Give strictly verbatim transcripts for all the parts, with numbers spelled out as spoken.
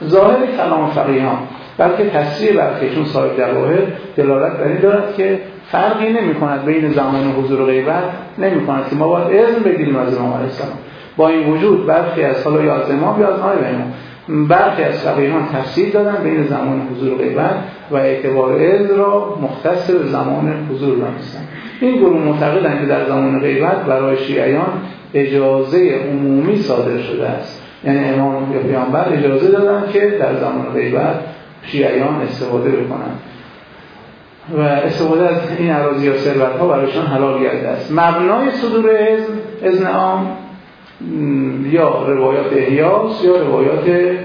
ظاهر کلام فقیهان بلکه تصریح برکه چون صاحب جواهر دلالت بر این دارد که فرقی نمی کند بین زمان حضور و غیبت، نمی کند که ما باید اذن بگیریم از امام علیه السلام. با این وجود برخی از حالا یا از امام یا از نایب امام برخی از فقیهان تفسیر دادن بین زمان حضور و غیبت و اعتبار اذن را مختص به زمان حضور دانستن. این گروه معتقدند که در زمان غیبت برای شیعیان اجازه عمومی صادر شده است، یعنی امام یا پیامبر اجازه دادن که در زمان غیبت شیعیان استفاده بکنند و استفاده از این اراضی یا ثروت‌ها برایشان حلال گردیده است. مبنای صدور اذن اذن عام یا روایات احیاس یا روایات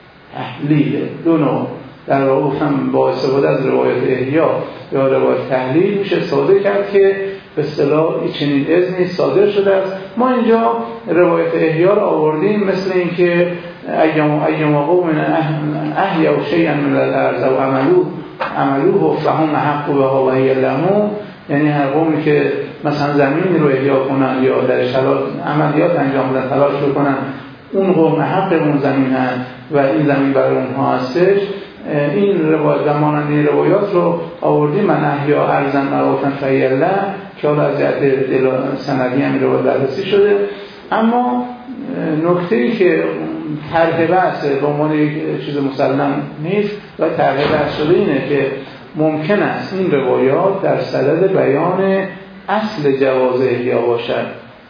تحلیل، دو نوع. در واقع گفتم با استفاده از روایات احیا یا روایات تحلیل میشه استفاده کرد که به اصطلاح چنین اذنی صادر شده است. ما اینجا روایت احیا رو آوردیم مثل اینکه ایام ایام قوم احیا و شیئا من الارض و عملو عملوه فهم حق بها و هی لهم، یعنی هر قومی که مثلا زمین رو احیا کنن یا در شلال عملیات انجام بدن، تلاش بکنن، اون قوم حق اون زمین هست و این زمین برای اونها هستش. این روایت زمانند این روایات رو آوردیم. من احیا ارضا مواطن فهی له که حالا از جهت سندی هم روایت بررسی شده. اما نکته‌ای که طرح بحث به عنوان یک چیز مسلم نیست و طرح بحث شده اینه که ممکن است این روایات در صدد بیان اصل جواز احیا باشد،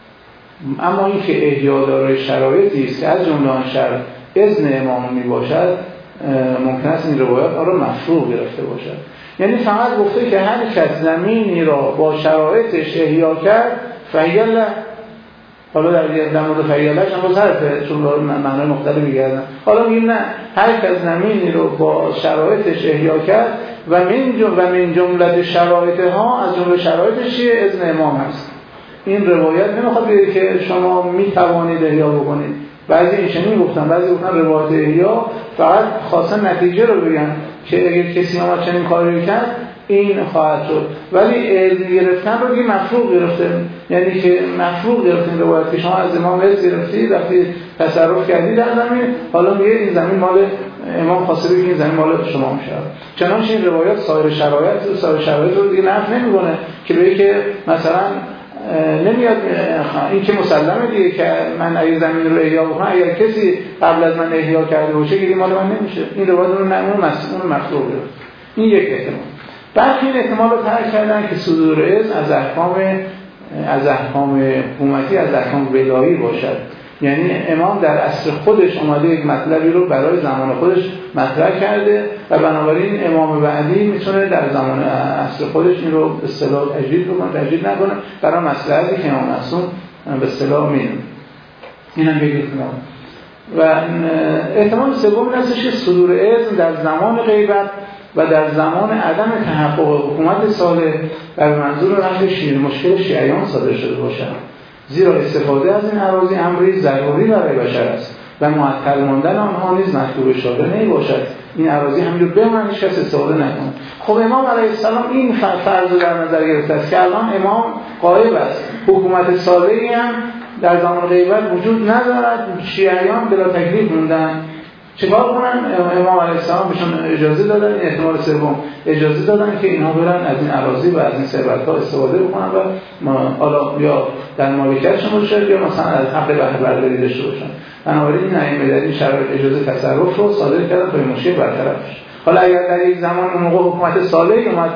اما این که احیا دارای شرایطی است که از جمله آن شرط اذن امام می باشد، ممکن است این روایات آن را مفروغ گرفته باشد. یعنی فقط گفته که هر کس زمینی را با شرایطش احیا کرد فهی له. حالا در در مورد فهی لهش هم صرفه چون معنای مختلفی گردن. حالا میگیم نه، هر کس زمینی رو با شرایطش احیا کرد و من جمله و من جمله شرایطها، از جمله شرایطش چیه؟ اذن امام هست. این روایت نمیخواد بگه که شما میتوانید احیا بکنید. بعضی ایشانی گفتن، بعضی گفتن روایت احیا فقط خواستن نتیجه رو بگن که اگر کسی آمد چنین کاری کرد این خواهد شد، ولی اذن گرفتن رو دیگه مفروغ گرفته، یعنی که مفروغ گرفتین روایت که شما از امام اذن گرفتید وقتی تصرف کردید در زمین، حالا میگه این زمین مال امام خواسته بگه این زمین مال شما میشه. چنانچه این روایات سایر شرایط سایر شرایط رو دیگه نفی نمیکنه که بگه که مثلا نمیاد این که مسلمه دیگه که من اگه زمین رو احیا بکنم اگر کسی قبل از من احیا کرده باشه که مال من نمیشه. این روایت رو نه اون مسئول مفروض گرفت. این یک احتمال. بعد این احتمال رو طرح کردن که صدور اذن از احکام از احکام حکومتی، از احکام ولایی باشد. یعنی امام در عصر خودش اومده یک مطلبی رو برای زمان خودش مطرح کرده و بنابراین امام بعدی میتونه در زمان عصر خودش این رو به اصطلاح تجدید بکنه، تجدید نکنه برای مصلحتی که امام معصوم به اصطلاح میدونه. اینم بگید و احتمال سوم این است که صدور اذن در زمان غیبت و در زمان عدم تحقق حکومت صالح و به منظور رفع شیر مشکل شیعیان صادر شده باشد، زیرا استفاده از این اراضی امری ضروری برای بشر است و معطل ماندن آنها نیز مطلوب شارع نمی باشد. این اراضی همین رو بماند، هیچ کس استفاده نکنه. خب امام علیه السلام این فرض رو در نظر گرفته است که الان امام غایب است، حکومت صالحی هم در زمان غیبت وجود ندارد، شیعیان بلا تکلیف موندن. چیکار کنن؟ امام علیه السلام بهشون اجازه دادن، این احتمال سوم اجازه دادن که اینها برن از این اراضی و از این ثروت‌ها استفاده بکنن و حالا یا در مالکیتشون باشه یا مثلا از حق بهره برداری داشته باشن. بنابراین این ائمه در این شرایط اجازه تصرف رو صادر کردن تا این مشکل برطرف بشه. حالا اگر در یک زمان اون موقع حکومت صالحی اومد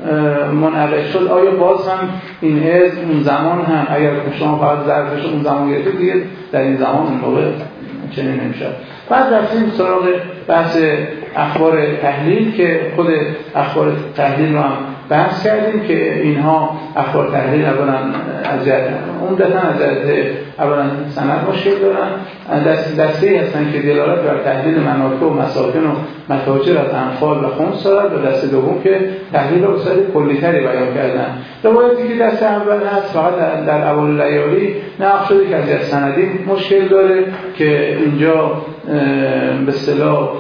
منعقد شد، آیا باز هم این از اون زمان هم اگر شما فقط ظرفش اون زمان گرفتید دیگه در این زمان اون موقع چنین نمیشه. بعد رفتیم سراغ بحث اخبار تحلیل که خود اخبار تحلیل رو هم بحث کردیم که اینها اخبار تحلیل اولا از جهت عمدتاً از جهت اولا سند مشکل دارن، دست دسته‌ای هستن که دلالت بر تحلیل مناطق و مساکن و متاجر از انفال و خمس دارد و دست دوم که تحلیل رو به صورت کلی‌تری بیان کردن. روایتی که دست اول هست فقط در اول لیالی نقل شده که از جهت سندی مشکل داره که اینجا به اصطلاح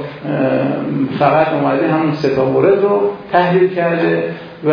فقط اومده همون سه تا مورد رو تحلیل کرده و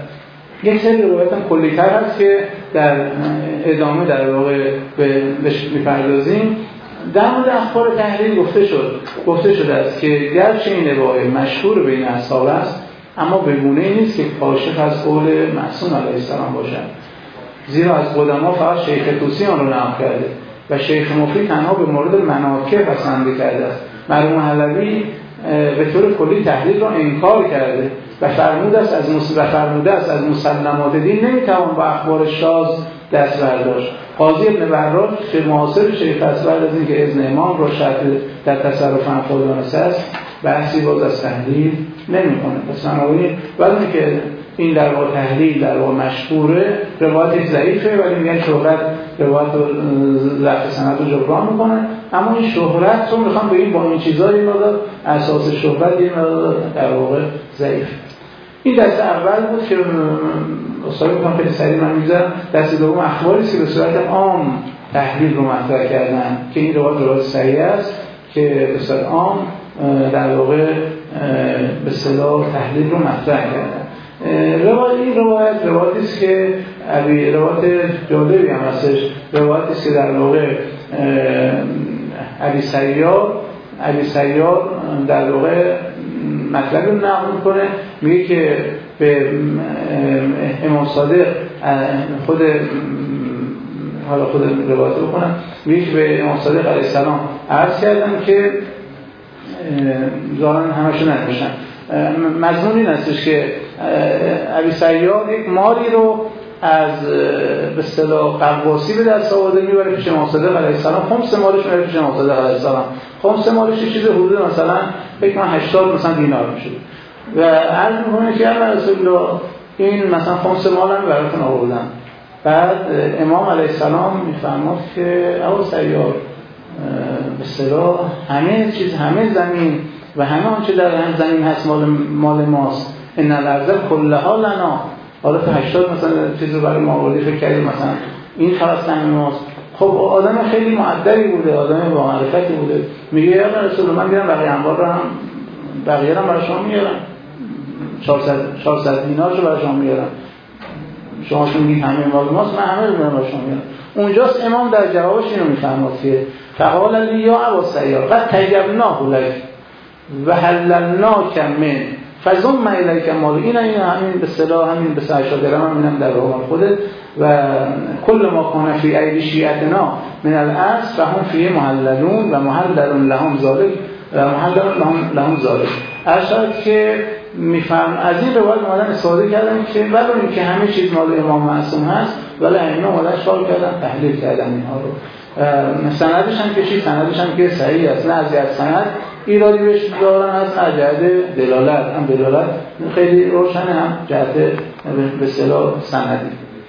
یک سری روایت هم کلی‌تر هست که در ادامه در واقع بهش می‌پردازیم. در مورد اخبار تحلیل گفته شد گفته شده است که گرچه این روایت مشهور بین اصحاب است، اما به گونه‌ای نیست که کاشف از قول معصوم علیه السلام باشد، زیرا از قدما فقط شیخ طوسی آن را نقل کرده و شیخ مفید تنها به مورد مناکب پسند کرده است. مرحوم حلبی به طور کلی تحلیل را انکار کرده و فرموده است از مس... و فرموده است از مسلمات دین نمیتوان با اخبار شاذ دست برداشت. قاضی ابن براج که معاصر شیخ است بعد از اینکه اذن امام را شرط در تصرف خود دانسته است، بحثی باز از تحلیل نمیکنه. پس بنابراین وقتی که این در واقع تحلیل در واقع مشهوره، روایت ضعیفه، ولی میگن شهرت روایت ضعف سند رو جبران میکنه، اما این شهرت رو میخوام بگیم با این چیزایی مقدار اساس شهرت یه مقدار در واقع ضعیف. این دست اول بود که اصلا میگم خیلی سریع من میذارم. دست دوم اخباری است که به صورت عام تحلیل رو مطرح کردن که این روایت روایت صحیح است که به صورت عام در واقع به اصطلاح تحلیل رو مطرح کردن. روایت این روایت روایتی است که ابی روایت جالبی هم هستش، روایتی است که در واقع ابی سیار ابی سیار در واقع مطلب رو نقل میکنه، میگه که به امام صادق خود حالا خود روایت رو بکنم، میگه که به امام صادق علیه السلام عرض کردم که زارن همشون نمیشن. مضمون این هستش که ابی سیار یک مالی رو از به اصطلاح قواسی به دست آورده میبره پیش امام صادق علیه السلام، خمس مالش میبره پیش امام صادق علیه السلام، خمس مالش یه چیز حدود مثلا فکر کنم هشتاد مثلا دینار میشه و عرض میکنه که یا رسول الله این مثلا خمس مالم براتون آوردم. بعد امام علیه السلام میفرماد که ابو سیار به اصطلاح همه چیز، همه زمین و همه آنچه در هم زمین هست مال مال ماست، ان الارض کلها لنا. حالا تا هشتاد مثلا چیزو برای ما آوردی، فکر کردیم مثلا این خلاص زمین ماست. خب آدم خیلی مؤدبی بوده، آدم با معرفتی بوده، میگه یا رسول الله من میرم بقیه انبار رو هم بقیه رو برای شما میارم، چهارصد دینار رو برای شما میارم، شما چون میگید همه مال ماست من همه رو میارم برای شما میارم. اونجاست امام در جوابش اینو میفرماد که فقال لی یا ابا سیار قد طیبناه لک و حللناک من فزم الیک مال. این این همین به اصطلاح همین به صحیح درم همینم در روان خودت و کل ما کان فی ایدی شیعتنا من الاصل فهم فی محللون و محلل لهم ذالک و محلل لهم لهم ذالک. اشاره که میفهم از این روایت اومدن استفاده کردن که ولی اینکه همه چیز مال امام معصوم هست ولی اینا اومدن شال کردن تحلیل کردن اینها رو. سندش هم که چی؟ سندش هم که صحیح است، نه از از سند ایرادی بهش دارن، از نه جهت دلالت، هم دلالت خیلی روشنه، هم جهت به اصطلاح سندی.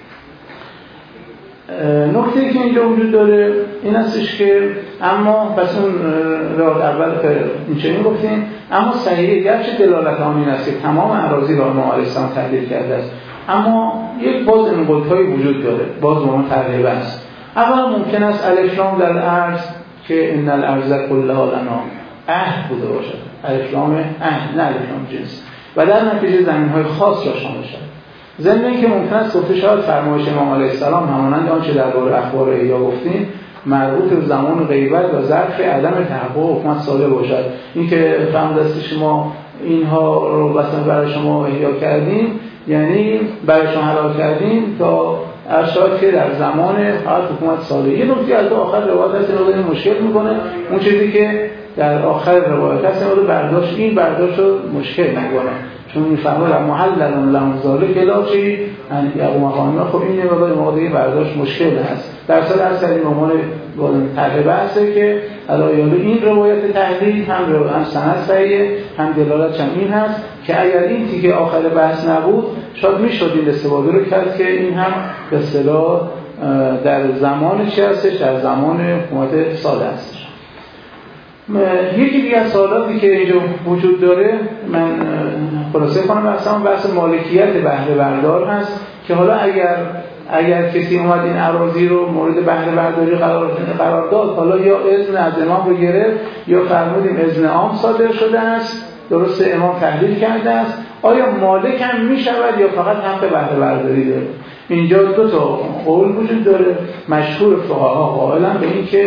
نکته‌ای که اینجا وجود داره این هستش که اما پس اون روایت اول که این چنین گفتیم، اما صحیح گرچه دلالت آن این است که تمام اراضی را امام علیه السلام تحلیل کرده است، اما یک باز انقلاب‌هایی وجود داره، باز با ما تقریبا است. اولا ممکن است الف در عرض که ان الارض کلها لنا عهد بوده باشد، الف لام عهد نه الف لام جنس، و در نتیجه زمین‌های خاص را شامل شد. ضمن اینکه ممکن است گفته شاید فرمایش امام علیه السلام همانند آنچه درباره اخبار احیا گفتیم مربوط به زمان غیبت و ظرف عدم تحقق حکومت صادر باشد. اینکه فرموده است که شما اینها رو مثلا برای شما احیا کردیم، یعنی برای شما حلال کردیم تا ارشاد که در زمان فقط حکومت صادر. یه نکته از آخر روایت هست این مشکل میکنه، اون چیزی که در آخر روایت هست این برداشت این برداشت رو مشکل میکنه، چون میفهمه در محل لهم ذالک الاچی یا اون مقامی خب این نگاه مقداری برداشت مشکل هست. در اصل اصل این عنوان تحلیل هسته که علایال این روایت تحلیل هم روایت هم سند صحیحه هم دلالت هم این هست که اگر این تیکه آخر بحث نبود شاید میشد این استفاده رو کرد که این هم به اصطلاح در زمان چی هستش، در زمان حکومت ساده هستش. یکی دیگه از سوالاتی که اینجا وجود داره من خلاصه کنم اصلا بحث مالکیت بهره بردار هست که حالا اگر اگر کسی اومد این اراضی رو مورد بهره برداری قرار قرار داد، حالا یا اذن از امام رو گرفت یا فرمودیم اذن عام صادر شده است، درسته امام تحلیل کرده است، آیا مالک هم می شود یا فقط حق بهره برداری داره؟ اینجا دو تا قول وجود داره. مشهور فقها قائلن به این که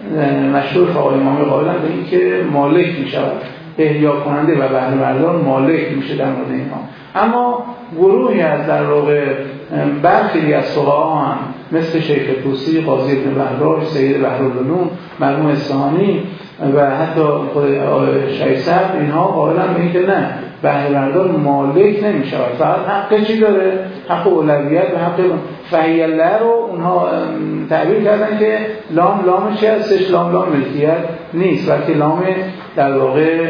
مشهور آقای امامی قائلن به این که مالک می شود، احیا کننده و بهره بردار مالک میشه در مورد اینها. اما گروهی از در واقع برخی از فقها هم مثل شیخ طوسی، قاضی ابن بهرام، سید بحرالعلوم، مرحوم اصفهانی و حتی خود شیصر اینها قائلن به این که نه، بهره بردار مالک نمیشه، فقط حق چی داره؟ حق اولویت و حق فعیله رو اونها تعبیر کردن که لام لام چی هستش؟ لام لام ملکیت نیست، بلکه لام در واقع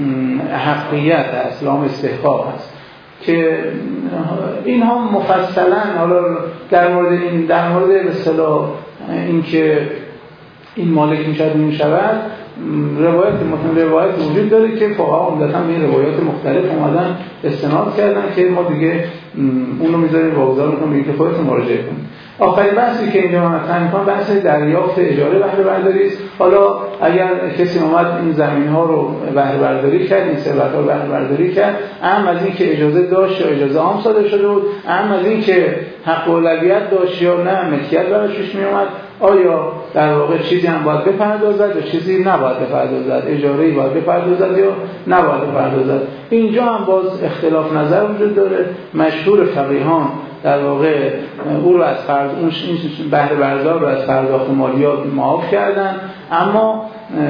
حقیقت هست، لام استحقاق هست که اینها مفصلا حالا در مورد این در مورد به اصطلاح اینکه این مالک میشود نمیشود روایت متن روایت وجود داره که فقها عمدتاً به این روایات مختلف اومدن استناد کردن که ما دیگه اون رو میذاریم واگذار میکنیم که خودتون مراجعه کنید. آخرین بحثی که اینجا مطرح می‌کنم بحث دریافت اجاره بهره برداری است. حالا اگر کسی اومد این زمین‌ها رو بهره برداری کرد، این ثروت‌ها رو بهره برداری کرد، اهم از این که اجازه داشت یا اجازه عام صادر شده بود، اهم از این که حق اولویت داشت یا نه ملکیت براش پیش می‌اومد، آیا در واقع چیزی هم باید بپردازد یا چیزی نباید بپردازد، اجاره‌ای باید بپردازد یا نباید بپردازد. اینجا هم باز اختلاف نظر وجود داره. مشهور فقیهان در واقع او رو از فرض اون بهره بردار رو از پرداخت مالیات معاف کردن، اما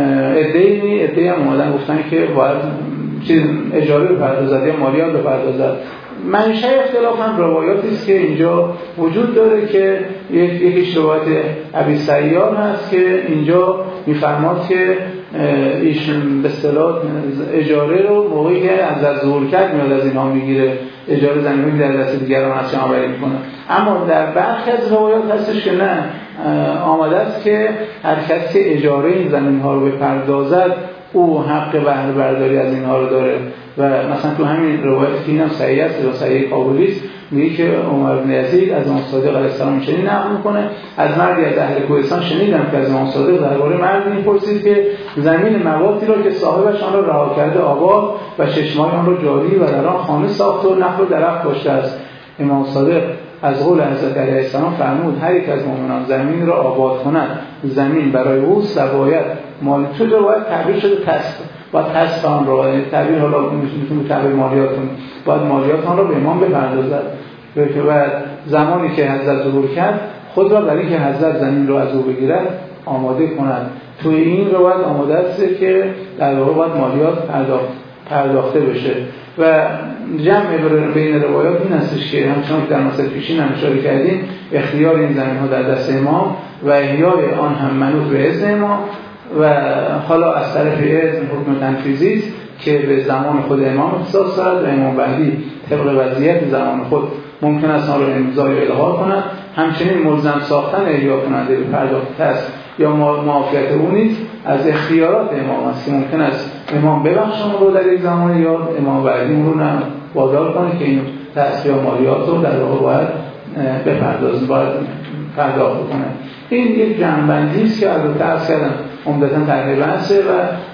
عده‌ای عده‌ای هم اومدن گفتن که باید چیز اجاره بپردازد یا مالیات بپردازد. منشأ اختلاف هم روایاتی است که اینجا وجود داره که یکیش روایت ابی سیار هست که اینجا میفرماد که ایشون به اصطلاح اجاره رو موقعی که از ظهور کرد میاد از اینها میگیره، اجاره زمین میگیره در دست دیگران از شما بری میکنه. اما در برخی از روایات هستش که نه، آمده است که هر کسی که اجاره این زمین ها رو بپردازد او حق بهره برداری از اینها رو داره. و مثلا تو همین روایتی که اینم صحیح است یا صحیح قابلی است، میگه که عمر بن یزید از امام صادق علیه السلام چنین نقل میکنه: از مردی از اهل کوهستان شنیدم که از امام صادق درباره مردی میپرسید که زمین موادی را که صاحبش آن را رها کرده آباد و چشمه‌های آن را جاری و در آن خانه ساخته و نخل و درخت داشته است. امام صادق از قول حضرت علیه السلام فرمود هر یک از مؤمنان زمین را آباد کند، زمین برای اوست و باید مال تو رو باید تعبیر شده تسب، باید تسب آن را، تعبیر حالا میتونه تعبیر مالیات کنه، باید مالیات آن را به امام بپردازد که بعد زمانی که حضرت ظهور کرد خود را برای اینکه حضرت زمین رو از او بگیرد آماده کند. توی این روایت آماده است که در واقع باید مالیات پرداخت پرداخته بشه. و جمع بین روایات این هستش که همچنان که در مسئله پیشین هم اشاره کردیم، اختیار این زمین ها در دست امام و احیای آن هم منوط به اذن امام و حالا از طرف اذن حکم تنفیذی است که به زمان خود امام اختصاص دارد و امام بعدی طبق وضعیت زمان خود ممکن است آن را امضا یا الغا کند. همچنین ملزم ساختن احیا کننده به پرداخت است یا معافیت او نیست، از اختیارات امام است که ممکن است امام ببخشه اون رو در یک زمان یا امام بعدی اون رو نه وادار کنه که این تأثیر مالیات رو در واقع باید بپردازه، باید پرداخت کنه. این یک جنبندی است که البته عرض کردم عمدتاً تقریبا هست و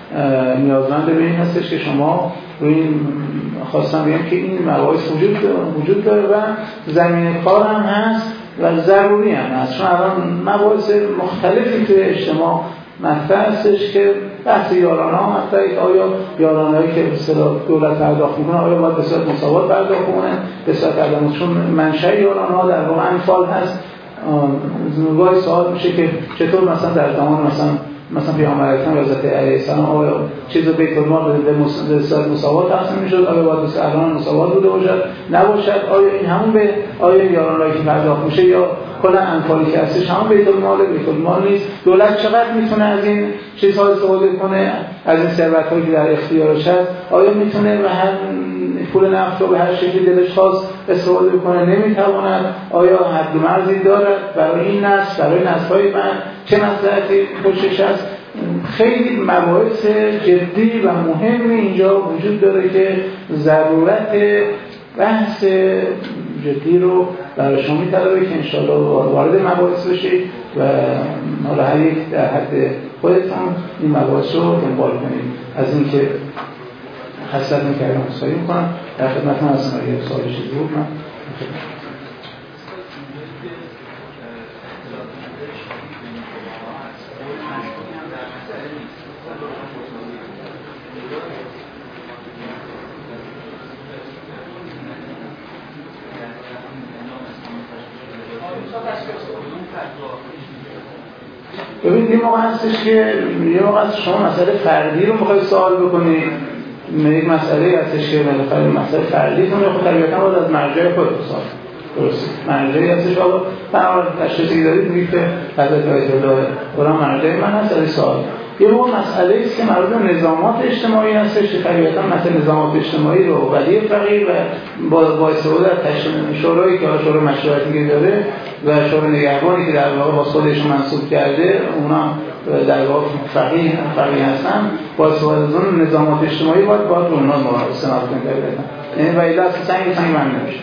نیازمند به این هستش که شما روی این خواستم بگم که این مباحث وجود وجود داره و زمین کار هم هست و ضروری هم هست، چون الان مباحث مختلفی توی اجتماع مطرح هستش که بحث یارانه ها مطرح، آیا یارانه‌ای که به اصطلاح دولت پرداخت میکنه آیا باید به صورت مساوات پرداخت کنه به صورت عدم، چون منشأ یارانه ها در واقع انفال هست. گاهی سوال میشه که چطور مثلا در زمان مثلا مثلا پیامبر اکرم حضرت علیه السلام آیا چیز بیت المال به صورت مساوات تقسیم میشد، آیا باید به الان مساوات بوده باشد نباشد، آیا این همون به آیا یارانه‌ای که پرداخت میشه یا کلا انفالی که هستش همون بیت المال بیت المال نیست؟ دولت چقدر میتونه از این چیزها استفاده کنه، از این ثروت‌هایی که در اختیارش هست؟ آیا میتونه به هر پول نفت رو به هر شکلی دلش خواست استفاده کنه؟ نمیتواند. آیا حد و مرزی دارد برای این نسل، برای نسل‌های من چه مصلحتی پشتش هست؟ خیلی مباحث جدی و مهمی اینجا وجود داره که ضرورت بحث جدی رو برای شما می‌طلبه که انشاءالله وارد مباحث بشید و حالا هر یک در حد خودتون این مباحث رو دنبال کنید. از اینکه حسد می‌کردم اصلاحی می‌کنم در خدمتتون هستم. اگه سوالی چیزی بود من ببینید این موقع هستش که یه موقع هست شما مسئله فردی رو میخواید سوال بکنید، یک مسئله هستش که بالاخره مسئله فردی تون خب طبیعتا باید از مرجع خودتون سوال درست مرجعی هستش. حالا برای تشخیصی دارید میگید که حضرت آیت الله قرآن مرجع من هست از سوال. یه موقع مسئله است که مربوط به نظامات اجتماعی هستش که طبیعتا مثلا نظامات اجتماعی رو ولی فقیر و با با استفاده از شورایی که شورای مشورتی داره و شورای نگهبانی که در واقع با خودش منصوب کرده اونا در واقع فقیر فقیر هستن، با استفاده از اون نظامات اجتماعی باید باید اونها مورد استناد کنید. یعنی ولی اصلا سنگ سنگ من نمیشه.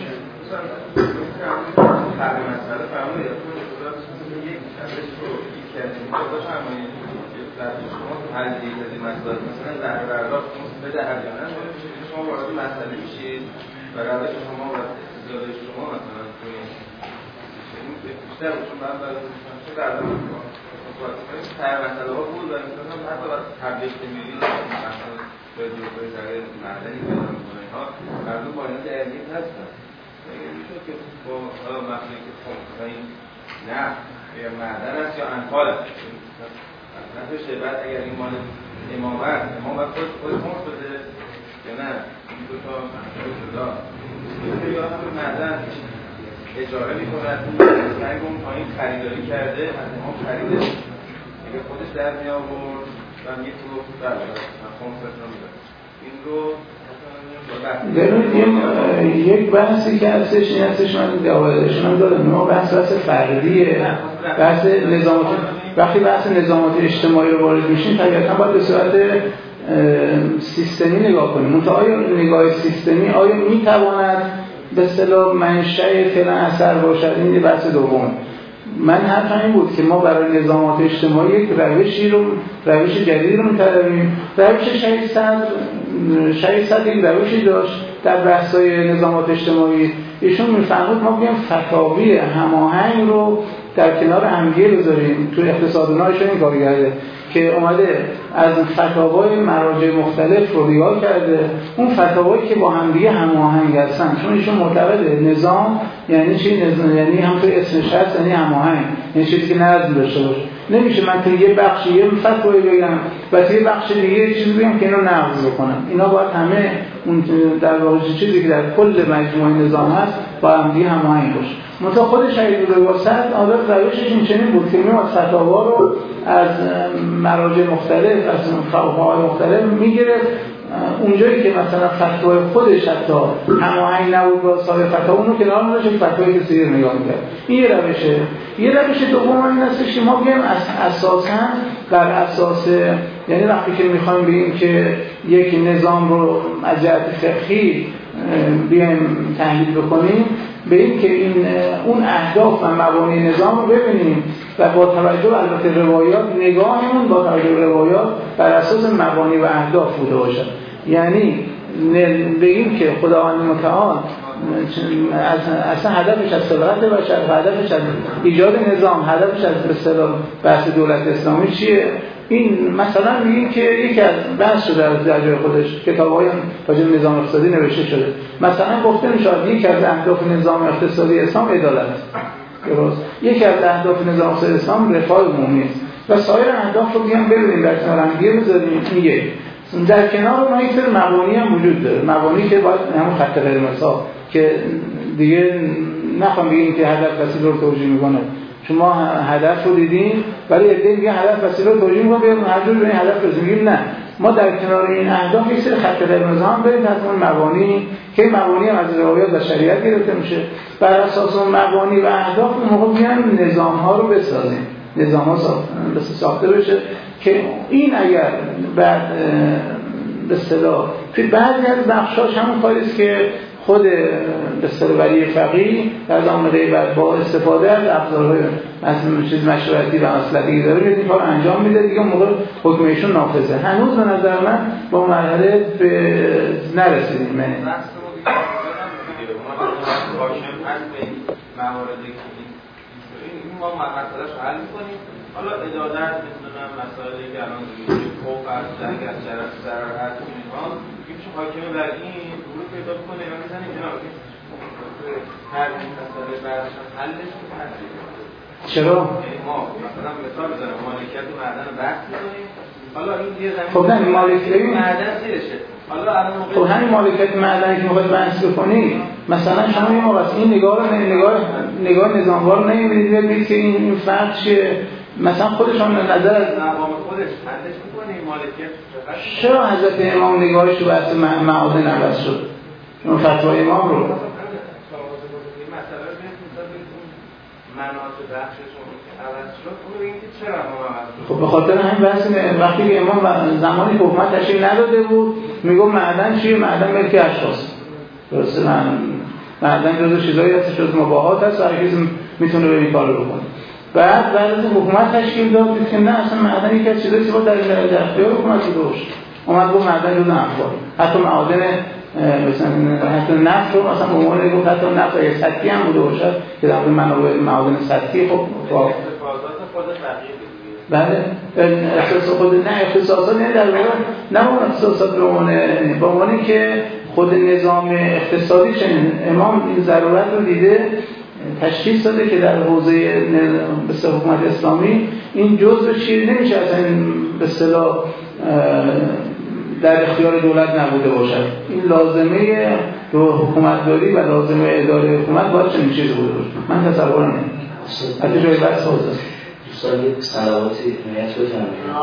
هر یک از این مسائل مثلا در برداشت بده هریانه شما وارد مسئله میشید و روش شما و استدلال شما مثلا توی این بیشتر چون من بعد چه در هر مسئله ها بود و مثلا حتی وقت تبلیغ ملی مثلا به جزء ذره معدنی پیدا می‌کنه اینها مردم با این علمی هستن. اگه میشد که با حالا مثلا که خب این نه یا معدن است یا انفال است نتوشه بعد اگر این مال امامت امامت خود خود خود بده یا نه این دو تا منطقه جدا یا همون معدن اجاره می کند سنگ اون پایین خریداری کرده از امام خریده اگر خودش در می آورد و می فروخت بله من خمسش رو می دارم این رو ببینید یک بحثی که هستش این هستش من دیوارشون هم دارم ما بحث بحث فردیه بحث نظامات وقتی بحث نظامات اجتماعی رو وارد میشیم طبیعتا باید به صورت سیستمی نگاه کنیم. منتها آیا نگاه سیستمی آیا میتواند به اصطلاح منشأ فعل اثر باشد؟ این بحث دوم. من حرفم این بود که ما برای نظامات اجتماعی یک روشی رو روش جدید رو می‌طلبیم. روش شهید صدر شهید صدر این روشی داشت در بحث‌های نظامات اجتماعی. ایشون می‌فرمود ما بیایم فتاوی هماهنگ رو در کنار همدیگه بذاریم. تو اقتصادنامه‌شون این کار کرده که اومده از فتاوای مراجع مختلف رو نگاه کرده، اون فتاوایی که با همدیگه هماهنگ هستن، چون ایشون معتقده نظام یعنی چی؟ نظام یعنی همونطور اسمش هست یعنی هماهنگ، یعنی چیزی که نظم داشته باشه. نمیشه من تو یه بخشی یه فتوایی بگم و تو یه بخش دیگه یه چیزی بگم که اینو نقض بکنم. اینا باید همه اون در واقع چیزی که در کل مجموعه نظام هست با همدیگه هماهنگ باشه. مثلا خود شهید الواسط عادت روشش این چنین بود که میومد فتاوا رو از مراجع مختلف از فقهای مختلف میگرفت، اونجایی که مثلا فتوای خودش حتی هماهنگ نبود با سایر فتوا اونو کنار می‌ذاشت فتوای کسی رو نگاه می‌کرد. این یه روشه. یه روش دوم این هستش که ما بگیم اساساً بر اساس یعنی وقتی که می‌خوایم بگیم که یک نظام رو از جهت فقهی بیایم تحلیل بکنیم به این که این اون اهداف و مبانی نظام رو ببینیم و با توجه البته روایات نگاهمون با توجه روایات بر اساس مبانی و اهداف بوده باشد. یعنی بگیم که خداوند متعال اصلا هدفش از صلاحت بشر و هدفش از ایجاد نظام، هدفش از به اصطلاح بحث دولت اسلامی چیه؟ این مثلا میگیم که یکی از بحث شده از در جای خودش کتاب‌های راجع به نظام اقتصادی نوشته شده، مثلا گفته میشه یکی از اهداف نظام اقتصادی اسلام عدالت، درست؟ یکی از اهداف نظام اقتصادی اسلام رفاه عمومی است و سایر اهداف رو بیان ببینیم در کنار هم دیگه بذاریم. میگه در کنار اونها یک سری مبانی هم وجود داره، مبانی که باید همون خط قرمزها که دیگه نخوام بگیم که هدف وسیله رو توجیه میکنه، شما هدف رو دیدین ولی ایده میگه هدف وسیله رو توجیه میکنه بیایم هر جور به این هدف برسیم. نه، ما در کنار این اهداف یک سری خط قرمز هم بریم از اون مبانی که مبانی هم از روایات و شریعت گرفته میشه، بر اساس اون مبانی و اهداف اون موقع بیان نظام ها رو بسازیم، نظام ها ساخته بشه که این اگر بعد به اصطلاح که بعضی از بخشاش همون کاری است که خود به اصطلاح ولی فقیه در زمان غیبت با استفاده از ابزارهای از چیز مشورتی و مصلحتی داره این کار انجام میده دیگه، موقع حکم ایشون نافذه. هنوز به نظر من با مرحله به نرسیدیم. من مواردی که این ما مسئله‌اش حل می‌کنیم. حالا ادادت می‌تونم مسائلی که الان روی خوف از جنگل شرف ضرورت اینها میشه حاکم بر این ورود پیدا کنه و می‌زنیم اینا هر این مسئله بعدش حلش کنه. چرا؟ ما مثلا مثال بزنم مالکیت معدن بحث می‌کنیم. حالا این یه زمین خب نه مالکیت معدن زیرشه. حالا الان خب همین مالکیت معدن که می‌خواید بحث بکنید، مثلا شما یه موقع این نگاه رو نگاه نگاه نظاموار رو نمی‌بینید ببینید که این این فرق چیه. مثلا خودشون نظر از مقام خودش حدش می‌کنه مالکیت چرا حضرت امام نگاهش رو بحث معادن عوض شد؟ اون فتوای امام رو مناط بخششون که عوض شد اون رو اینکه چرا امام عوض شد. خب به خاطر همین بحث وقتی که امام زمانی حکومت تشریح نداده بود میگم معدن چیه؟ معدن ملک اشخاص. درسته؟ من معدن جزو چیزایی هست جزو مباحات هست و هر کسی میتونه به این کارو بکنه. بعد بعد از حکومت تشکیل داد دید که نه اصلا معدن یکی از چیزایی که در در اختیار حکومت بوده. اومد گفت معدن جزو انفال. حتی معادن مثلا حتی نفت رو مثلا به عنوان گفت حتی نفت یک سطحی هم بوده باشد که در منابع معادن سطحی خب با بله اختصاص خود نه اختصاصات نه در واقع نه اون اختصاصات به عنوان به عنوانی که خود نظام اقتصادی چنین امام این ضرورت رو دیده تشخیص داده که در حوزه به حکومت اسلامی این جزء چیزی نمیشه اصلا به اصطلاح در اختیار دولت نبوده باشد. این لازمه رو حکومتداری و لازمه اداره حکومت باید چنین چیزی بوده باشه. من تصور نمی‌کنم. حتی جای بحث حوزه است. دوستان یک صلواتی حمایت بفرمایید.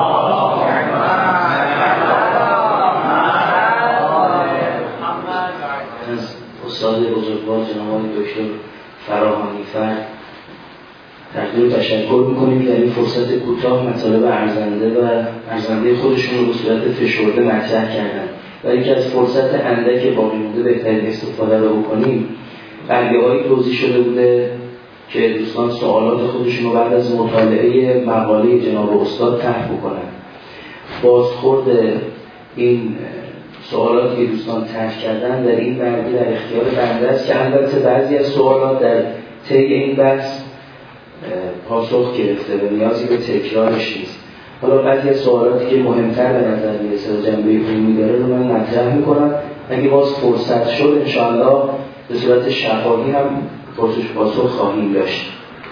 از استاد بزرگوار جناب دکتر فراهانی فرد تقدیم تشکر میکنیم که در این فرصت کوتاه مطالب ارزنده و ارزنده خودشون رو به صورت فشرده مطرح کردن و اینکه از فرصت اندک باقی مونده بهترین استفاده رو بکنیم. برگه‌هایی توضیح شده بوده که دوستان سوالات خودشون رو بعد از مطالعه مقاله جناب استاد طرح بکنن. بازخورد این سوالاتی که دوستان طرح کردن در این برگه در اختیار بنده است که البته بعضی از سوالات در طی این بحث پاسخ گرفته و نیازی به تکرارش نیست. حالا بعضی از سوالاتی که مهمتر به نظر میرسه و جنبه علمی داره رو من مطرح میکنم. اگه باز فرصت شد انشاءالله به صورت شفاهی هم پرسش پاسخ خواهیم داشت.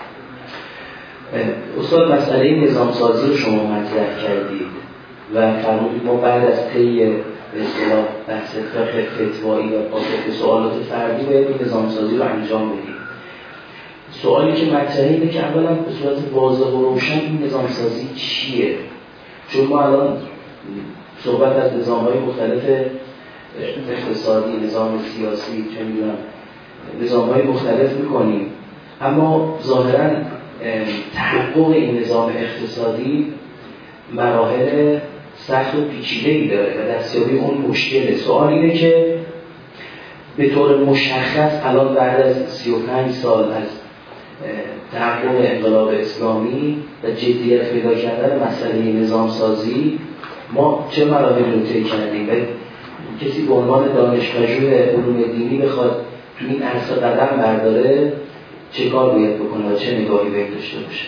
استاد مسئله نظامسازی رو شما مطرح کردید و فرمودید ما بعد از طی به اصطلاح بحث فقه فتوایی و پاسخ به سوالات فردی باید این نظامسازی رو انجام بدیم. سوالی که مطرحه اینه که اولا به صورت واضح و روشن این نظامسازی چیه؟ چون ما الان صحبت از نظام‌های مختلف اقتصادی، نظام سیاسی، چه می‌دونم نظام‌های مختلف می‌کنیم، اما ظاهراً تحقق این نظام اقتصادی مراحل سخت و پیچیده‌ای داره و دستیابی اون مشکله. سوال اینه که به طور مشخص الان بعد از سی و پنج سال از تحقق انقلاب اسلامی و جدیت پیدا کردن مسئله نظام سازی ما چه مراحل رو طی کردیم و کسی به عنوان دانشپژوه علوم دینی بخواد تو این عرصه قدم برداره چه کار باید بکنه و چه نگاهی باید داشته باشه؟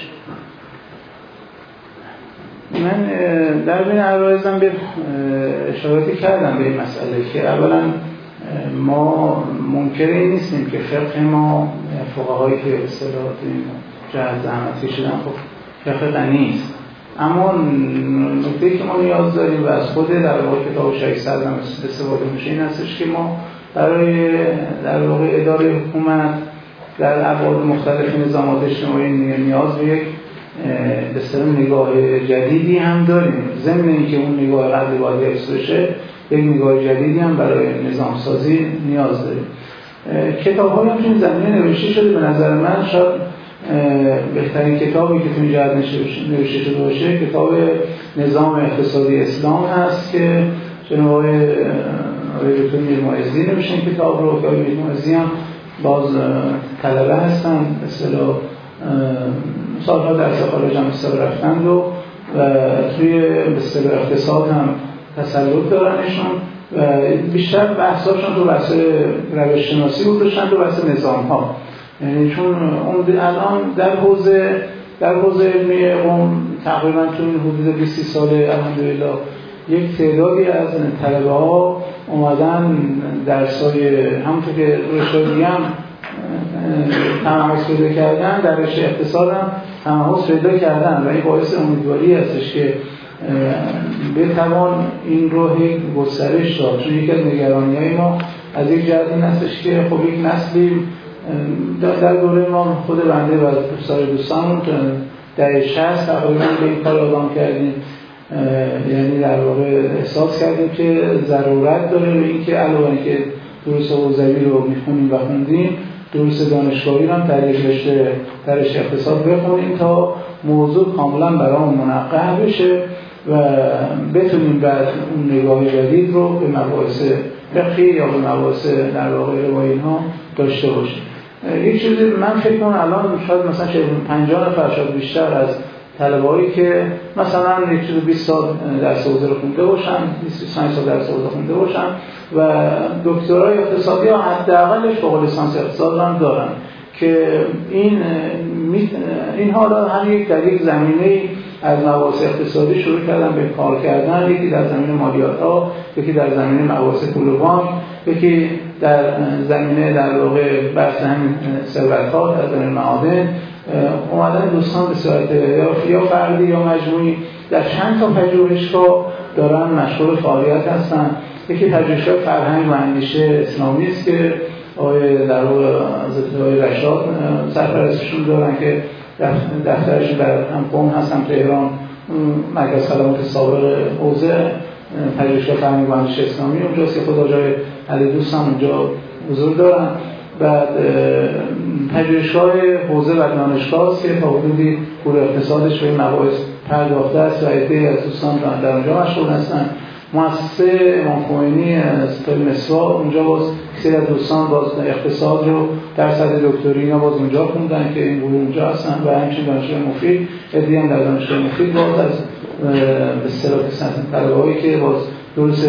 من در بین عرایزم به اشاراتی کردم به این مسئله که اولا ما منکر این نیستیم که فقه ما فقهایی که اصطلاحات این جهت زحمت کشیدن خب فقه غنی است، اما نکته‌ای که ما نیاز داریم و از خود در واقع کتاب ششصد هم استفاده میشه این هستش که ما برای در واقع اداره حکومت در ابعاد مختلف نظامات اجتماعی نیاز به یک به اصطلاح نگاه جدیدی هم داریم. ضمن اینکه اون نگاه قبلی باید حفظ بشه یک نگاه جدیدی هم برای نظام سازی نیاز داریم. کتاب‌هایی هم تو این زمینه نوشته شده. به نظر من شاید بهترین کتابی که تو این جهت نوشته شده باشه کتاب نظام اقتصادی اسلام هست که جناب آقای دکتر میرمایزی نوشتن کتاب رو که آقای میرمایزی هم باز طلبه هستن به اصطلاح سالها در خارج هم استفاده رفتند و توی به اصطلاح اقتصاد هم تسلط دارنشون و بیشتر بحثاشون تو بحث روش شناسی بود داشتن تو بحث نظام ها، یعنی چون اون الان در حوزه در حوزه علمی قم تقریبا تو این حدود بیست ساله الحمدلله یک تعدادی از طلبه ها اومدن درسای همونطور که رشته دیگه هم تمرکز پیدا کردن در رشته اقتصاد هم تمرکز پیدا کردن و این باعث امیدواری هستش که بتوان این رو گسترش داد. چون یکی از نگرانی‌های ما از یک جهت این هستش که خب یک نسلی در دوره ما خود بنده و دوستان دوستان در شصت تقریبا به این کار اقدام کردیم، یعنی در واقع احساس کردیم که ضرورت داره به این که علاوه اینکه دروس حوزوی رو میخونیم و خوندیم، دروس دانشگاهی هم در یک رشته در رشته اقتصاد بخونیم تا موضوع کاملا برامون منقح بشه و بتونیم بعد اون نگاه جدید رو به مباحث فقهی یا به مباحث در واقع روایی ها داشته باشیم. یک چیزی من فکر کنم الان شاید مثلا پنجاه نفر شاید بیشتر از طلبه‌ای که مثلا یک چیز بیست سال درس حوزه رو خونده باشن، بیست بیست و پنج سال درس حوزه خونده باشن و دکترای اقتصادی ها حداقلش فوق لیسانس اقتصاد هم دارن که این اینها را هر یک در یک زمینه از مباحث اقتصادی شروع کردن به کار کردن، یکی در زمینه مالیات ها، یکی در زمینه مباحث پول و بانک، یکی در زمینه در واقع بحث همین ثروت ها، در زمینه معادن. اومدن دوستان به صورت یا فردی یا مجموعی در چند تا پژوهشگاه دارن مشغول فعالیت هستن. یکی پژوهشگاه فرهنگ و اندیشه اسلامی است که آقای در واقع حضرت آقای رشاد سرپرستشون دارن که دفترشون در هم قم هستن تهران، مرکز خدمات سابق حوزه پژوهشگاه فرهنگ و اندیشه اسلامی اونجاست که خود آقای علی دوست هم اونجا حضور دارن. بعد پژوهشگاه حوزه و دانشگاه است که تا حدودی گروه اقتصادش به این مباحث پرداخته است و عده‌ای از دوستان در اونجا مشغول هستن. مؤسسه امام خمینی از مصرا اونجا باز سری از دوستان باز اقتصاد رو در سطح دکتری اینا باز اونجا خوندن که این گروه اونجا هستن و همچنین دانشگاه مفید عده‌ای هم در دانشگاه مفید باز از به اصطلاح طلبه‌ای که باز درس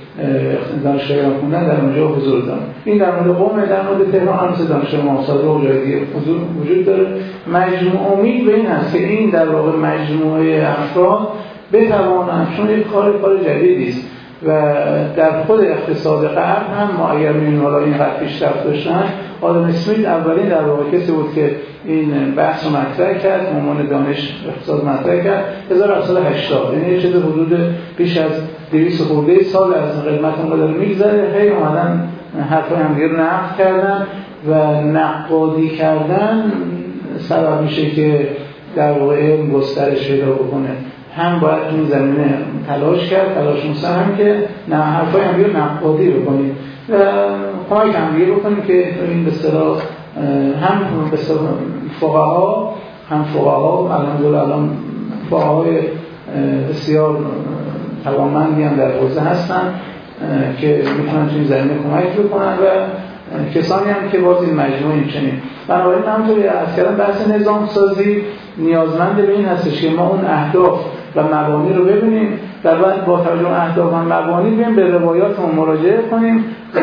دانشگاهی رو خوندن در اونجا حضور دارن. این در مورد قم، در مورد تهران هم مثل دانشگاه محاسبه و جای دیگه حضور وجود داره. مجموع امید به این هست که این در واقع مجموعه افراد بتوانند، چون یک کار کار جدیدی است و در خود اقتصاد غرب هم ما اگر می‌بینیم حالا این قد پیشرفت داشتن، آدم اسمیت اولین در واقع کسی بود که این بحث رو مطرح کرد، عنوان دانش اقتصاد مطرح کرد هزار و هفتصد و هشتاد، یعنی یه چیز حدود بیش از دویست خورده سال از قدمت اون قدر میگذره. هی اومدن حرفای هم دیگه رو نقد کردن و نقادی کردن سبب میشه که در واقع علم گسترش پیدا بکنه. هم باید تو این زمینه تلاش کرد، تلاش مستهم که نه حرفای هم دیگه نقادی بکنیم و کمک هم دیگه بکنیم که این به اصطلاح هم به اصطلاح فقها هم فقها الحمدلله الان فقهای بسیار توانمندی هم در حوزه هستن که میتونن تو این زمینه کمک بکنن و کسانی هم که باز این مجموعه این چنین. بنابراین همونطوری از کردن بحث نظام سازی نیازمند به این هستش که ما اون اهداف و مبانی رو ببینیم و بعد با توجه به اهداف و مبانی بیم به روایاتمون مراجعه کنیم و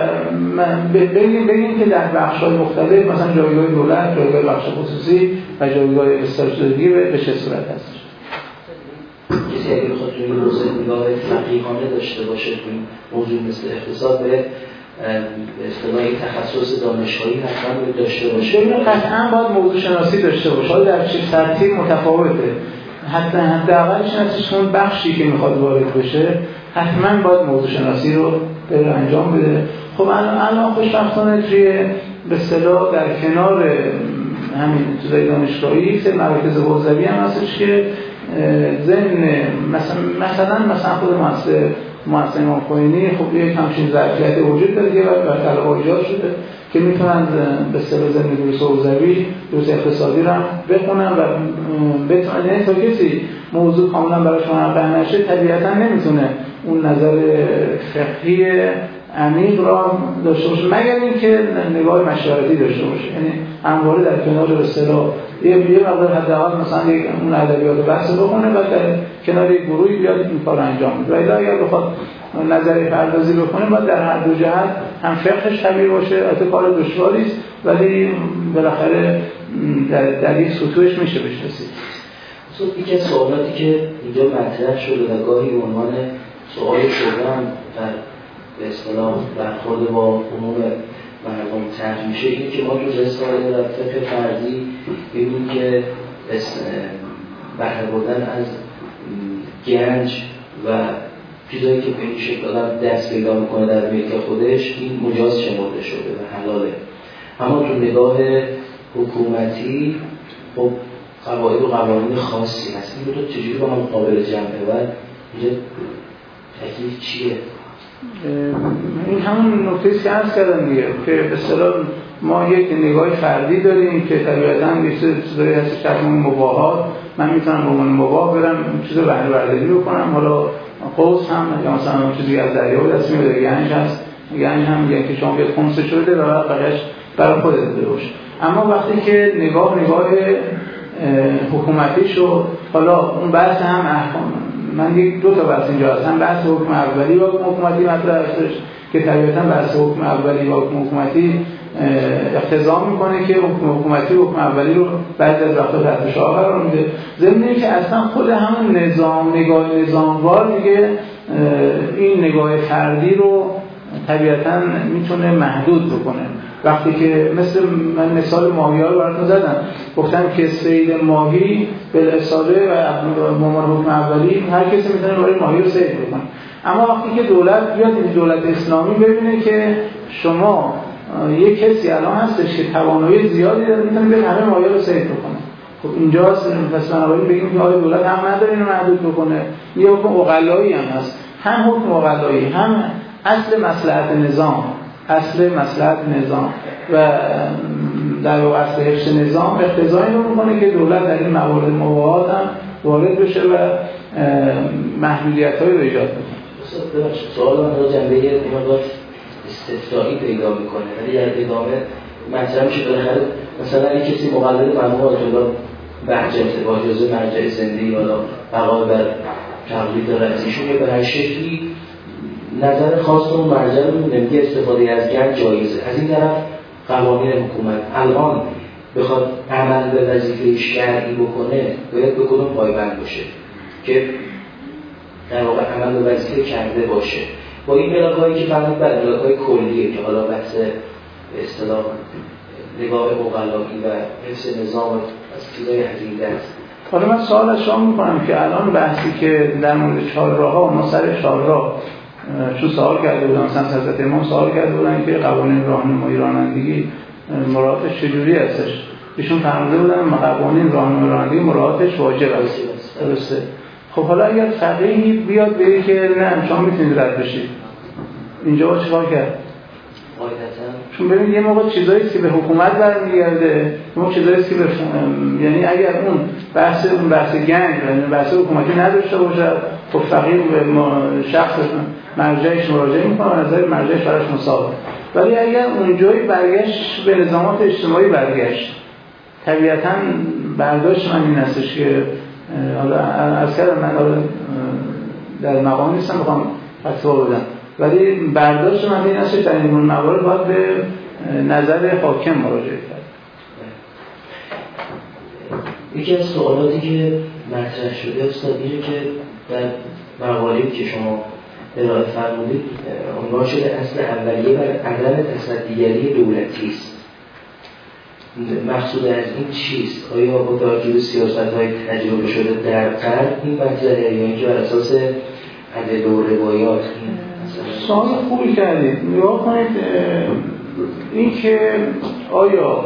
بگیم بگیم که در بخش‌های مختلف مثلا جایگاه دولت، جایگاه بخش خصوصی و جایگاه استراتژیکی به چه صورت هستش. کسی اگه بخواد توی این حوزه نگاه فقیهانه داشته باشه توی موضوع مثل اقتصاد به اصطلاح تخصص دانشگاهی حتما داشته باشه. ببینید قطعا باید موضوع شناسی داشته باشه، حالا در چه سطحی متفاوته. حتی حداقل شناسیش اون بخشی که میخواد وارد بشه حتما باید موضوع شناسی رو بره انجام بده. خب الان الان خوشبختانه توی به اصطلاح در کنار همین چیزای دانشگاهی سه مراکز حوزوی هم هستش که ضمن مثلا مثلا مثلا خود مؤسسه مؤسسه امام خمینی خب یک همچین ظرفیت وجود داره که برای طلبه ایجاد شده که میتونن به اصطلاح ضمن دروس حوزوی دروس اقتصادی رو بخونن و بتونن، یعنی تا کسی موضوع کاملا براش منقح نشه طبیعتا نمیتونه اون نظر فقهی عمیق را داشته باشه مگر اینکه نگاه مشورتی داشته باشه، یعنی همواره در کنار به اصطلاح یه یه مقدار حداقل مثلا یک اون ادبیات بحث بخونه و در کنار یک گروهی بیاد این کارو انجام بده. ولی اگر بخواد نظری پردازی بکنه باید در هر دو جهت هم فقهش شبیه باشه. البته کار دشواری است ولی بالاخره در, در یک سطوحش میشه بهش رسید. صد یکی از سوالاتی که اینجا مطرح شده و گاهی به عنوان سوال شدن در به اصطلاح برخورد با عموم مردم طرح میشه اینه که ما تو رساله و فقه فردی ببینیم که بهره بردن از گنج و چیزایی که به این شکل آدم دست پیدا میکنه در ملک خودش این مجاز شمرده شده و حلاله. اما تو نگاه حکومتی خب قواعد و قوانین خاصی هست. این دو تا چجوری با هم قابل جمعه و اینجا تکلیف چیه؟ این همون نکته‌ای که عرض کردم دیگه که به اصطلاح ما یک نگاه فردی داریم که طبیعتاً یه چیزایی هست که همون مباحات من میتونم به عنوان مباح برم چیزو بهره برداری بکنم. حالا قوس هم یا مثلا چیزی از دریا به دست میاد، گنج هست، گنج هم میگن که شما بیاد خمسه شده و بقیه‌اش برای خودت داده باشه. اما وقتی که نگاه نگاه حکومتی شد، حالا اون بحث هم احکام، من یک دو تا بحث اینجا هست، هم بحث حکم اولی و حکم حکومتی مطرح هستش که طبیعتاً بحث حکم اولی و حکم حکومتی اقتضا میکنه که حکم حکومتی و حکم اولی رو بعضی از وقتا تحت شعار قرار میده، ضمن اینکه که اصلا خود همون نظام نگاه نظاموار میگه این نگاه فردی رو طبیعتاً میتونه محدود بکنه. وقتی که مثل من مثال ماهی‌ها رو براتون زدم، گفتم که صید ماهی بالاصاله و مامان حکم اولی هر کسی میتونه برای ماهی رو صید بکنه. اما وقتی که دولت بیاد، دولت اسلامی ببینه که شما یک کسی الان هستش که توانایی زیادی داره میتونه بیاد همه ماهی رو صید بکنه، خب اینجاست پس بنابراین بگیم که آیا دولت هم نداره اینو محدود بکنه؟ یه حکم اقلایی هم هست، هم حکم اقلایی هم اصل مصلحت نظام، اصل مصلحت نظام و در واقع اصل حفظ نظام اقتضا اینو میکنه که دولت در این موارد مباحات هم وارد بشه و محدودیت‌هایی رو ایجاد کنه. ببخشید سوال من رو جنبه یه مقدار استفساری پیدا میکنه، ولی در ادامه مطرح میشه بالاخره مثلا اگه کسی مقلد مرحوم آیت الله بهجت با اجازه مرجع زنده یا بقا بر تقلید رأسیشون یا به هر شکلی نظر خاص اون مرجع رو میگه استفاده از گنج جایزه. از این طرف قوانین حکومت الان بخواد عمل به وظیفه شرعی بکنه باید به کدوم پایبند باشه که در واقع عمل به وظیفه کرده باشه، با این ملاکایی که فرمود بر ملاکای کلیه که حالا بحث به اصطلاح نگاه اقلایی و حفظ نظام از چیزای عقیده است. حالا من سوال از شما میکنم که الان بحثی که در مورد چهارراه‌ها ما سر چهارراه چون سوال کرده بودن، مثلا حضرت امام سوال کرده بودن که قوانین راهنمایی رانندگی مراعاتش چجوری هستش؟ ایشون فرموده بودن قوانین راهنمایی رانندگی مراعاتش واجب است. درسته؟ خب حالا اگر فقیهی بیاد بگه که نه شما میتونید رد بشید، اینجا با چیکار کرد؟ چون ببینید یه موقع چیزایی که به حکومت برمیگرده، اون چیزایی که به فهم... یعنی اگر اون بحث اون بحث گنج یعنی بحث حکومتی نداشته باشه، خب فقیه به شخص مرجعش مراجعه میکنه و نظر مرجعش براش مساوی. ولی اگر اونجایی برگشت به نظامات اجتماعی برگشت، طبیعتاً برداشت من این هستش که حالا از کردم من در مقام نیستم بخوام فتوا بدم، ولی برداشت من این هستش در این موارد باید به نظر حاکم مراجعه کرد. یکی از سوالاتی که مطرح شده استاد اینه که در مقاله‌ای که شما ارائه فرمودید عنوان شده اصل اولیه بر عدم تصدیگری دولتی است. مقصود از این چیست؟ آیا با توجه به سیاست‌های تجربه شده در غرب این مطرحه یا اینکه بر اساس ادله و روایات؟ سوال خوبی کردید. نگاه کنید این که آیا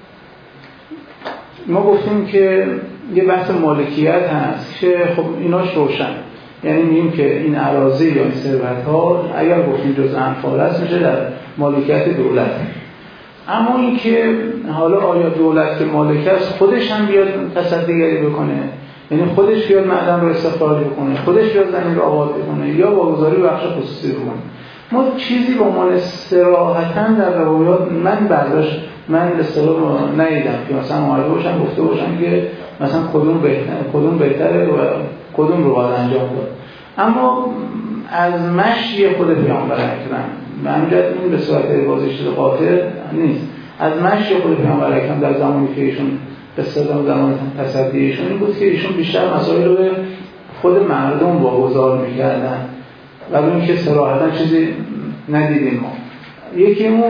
ما گفتیم که یه بحث مالکیت هست که خب ایناش روشن، یعنی میگیم که این اراضی یا این ثروت‌ها اگر گفتیم جزء انفال است میشه در مالکیت دولت. اما این که حالا آیا دولت که مالک است خودش هم بیاد تصدیگری بکنه، یعنی خودش بیاد معدن رو استخراج بکنه، خودش بیاد زمین رو آباد بکنه یا واگذاری بخش خصوصی بکنه، ما چیزی به عنوان صراحتاً در روایات من برداشت من اصطلاح ندیدم که مثلا اومده باشن گفته باشن که مثلا کدوم بهتره کدوم بهتره و کدوم رو باید انجام داد. اما از مشی خود پیامبر اکرم منجد این به صورت واضح شده قاطع نیست، از مشی خود پیامبر اکرم در زمانی که ایشون به اصطلاح زمان تصدیشون این بود که ایشون بیشتر مسائل رو به خود مردم واگذار می‌کردن و اون که صراحتاً چیزی ندیدیم ما. یکی اون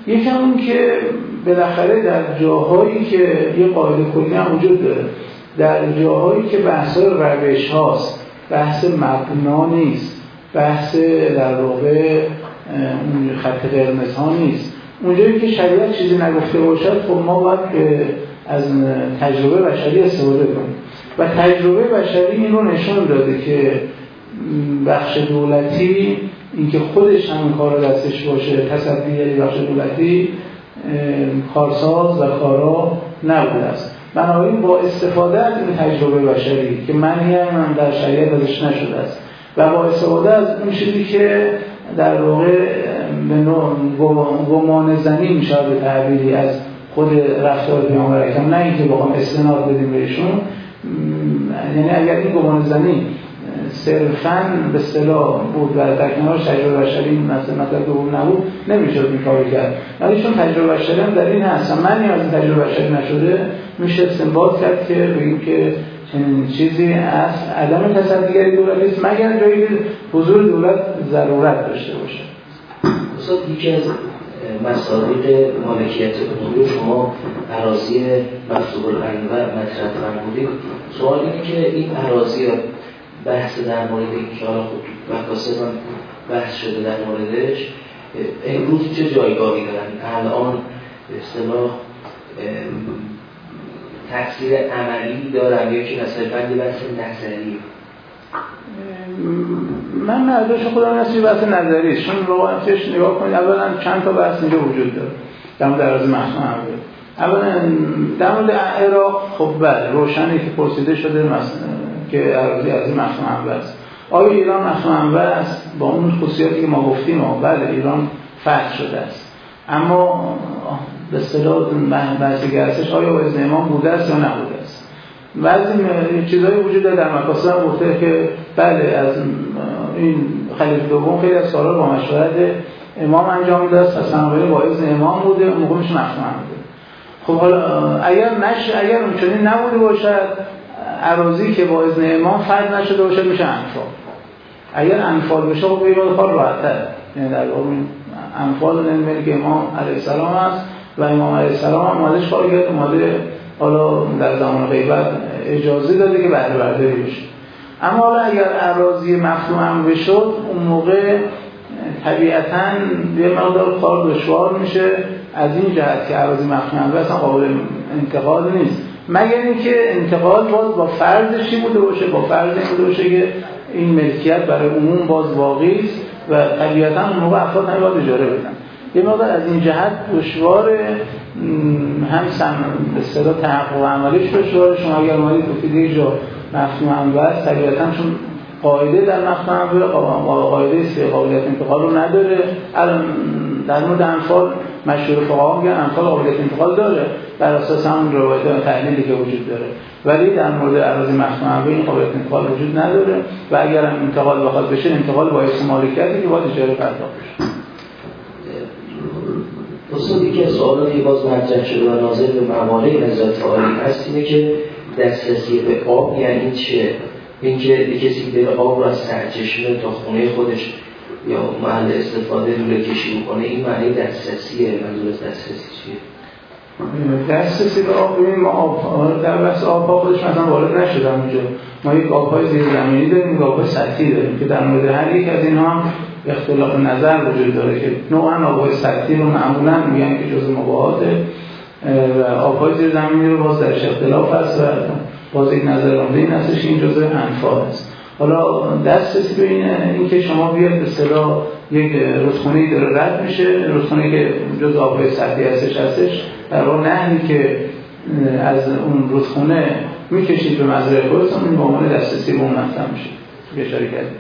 یکم اون که بالاخره در جاهایی که یه قاعده کلی هم وجود داره، در جاهایی که بحث روش هاست، بحث مبنا نیست، بحث در واقع اون خط قرمز ها نیست، اونجایی که شریعت چیزی نگفته باشد، خب ما باید از تجربه بشری استفاده کنیم و تجربه بشری این رو نشون داده که بخش دولتی اینکه خودش همین کار دستش باشه، تصدیگری بخش دولتی کارساز و کارا نبوده است. بنابراین با استفاده از این تجربه بشری که منهی هم در شریعت ازش نشده است و با استفاده از اون چیزی که در واقع به نوع گمان زنی میشه به تعبیری از خود رفتار پیامبر اکرم، نه اینکه بخوام استناد بدیم بهشون، یعنی اگر این گمان زنی صرفاً به اصطلاح بود و در کنارش تجربه بشری مثلا مثلا دوم نبود نمیشد این کارو کرد، ولی چون تجربه بشری هم در این هست، من نیاز تجربه بشری نشده، میشه استنباط کرد که بگیم که چنین چیزی از عدم تصدیگری دولتی است مگر جایی حضور دولت ضرورت داشته باشه. استاد یکی از مصادیق مالکیت عمومی شما اراضی مفتوح الانواع مطرح فرمودید، سوال اینه که این اراضی بحث در مورد این که حالا خود مقاصد هم بحث شده در موردش امروز چه جایگاهی دارن؟ الان به اصطلاح تفسیر عملی دارن یا که مثلا یه بحث نظری؟ من مرداش خودم نسبی بحث نظری است، چون روایتش نگاه کنید اولا چند تا بحث اینجا وجود داره در مورد اراضی مفتوح الانواع. اولا در مورد عراق خب بله روشنی که پرسیده شده مثلا که اراضی از مفتوح الانواع است. آیا ایران مفتوح الانواع است؟ با اون خصوصیاتی که ما گفتیم بله ایران فتح شده است، اما به اصطلاح بحثی که هستش آیا با اذن امام بوده است یا نبوده است. بعضی چیزایی وجود داره در مقاصد هم گفته که بله از این خلیفه دوم خیلی از سالا با مشورت امام انجام داده است، پس بنابراین با اذن امام بوده، اون موقع میشه مفتوح بوده. خب حالا اگر نش اگر اونچنین نبوده باشد، اراضی که با اذن امام فتح نشده باشد میشه انفال. اگر انفال بشه خب یه مقدار کار راحت‌تر، یعنی در واقع انفال ملک امام علیه السلام است و امام علیه السلام هم اومدش کار کرد، اومده حالا در زمان غیبت اجازه داده که بهره برداری بشه. اما حالا اگر اراضی مفتوح هم بشد، اون موقع طبیعتاً یه مقدار کار دشوار میشه از این جهت که اراضی مفتوح هم اصلا قابل انتقال نیست، مگر اینکه انتقال باز با فرضشی بوده باشه، با فرض این بوده باشه که این ملکیت برای عموم باز واقعی است و طبیعتاً اون موقع افراد هم باید اجاره بدن. یه مقدار از این جهت دشوار، هم سم به اصطلاح تحقق عملیش دشوار. شما اگر اومدید گفتید یک جا مفتوح الانواع است، طبیعتاً چون قاعده در مفتوح الانواع قاعده است که قابلیت انتقال رو نداره. الان در مورد انفال مشهور فقها میگن انفال قابلیت انتقال داره بر اساس همون روایت و تحلیلی که وجود داره، ولی در مورد اراضی مفتوح الانواع این قابلیت انتقال وجود نداره و اگر هم انتقال بخواد بشه انتقال با اسم مالکیتی که باید اجاره پرداخت بشه. دوستان یکی از سوالاتی که باز مطرح شده و ناظر به موانع نظارت عالی هست اینه که دسترسی به آب یعنی چه؟ اینکه کسی بره آب رو از سرچشمه تا خونه خودش یا محل استفاده لوله کشی بکنه، این معنی دسترسیه. منظور دسترسی چیه؟ دسترسی به آب، ببینیم ما آب در بحث آب‌ها خودش مثلا وارد نشدم اونجا. ما یک آب‌های زیرزمینی داریم، یک آب‌های سطحی داریم که در مورد هر یک از اینها هم اختلاف نظر وجود داره که نوعاً آب‌های سطحی رو معمولاً میگن که جزء مباحاته و آب‌های زیرزمینی رو باز درش اختلاف هست و باز یک نظر عمده این هستش این جزء انفال است. حالا دسترسی به اینه این که شما بیاد به اصطلاح یک رودخونه‌ای داره رد میشه، رودخونه‌ای که جزء آب‌های سطحی هستش هستش در واقع نهری که از اون رودخونه میکشید به مزرعه خودتون، این به عنوان دسترسی به اون مطرح میشه. اشاره کردید.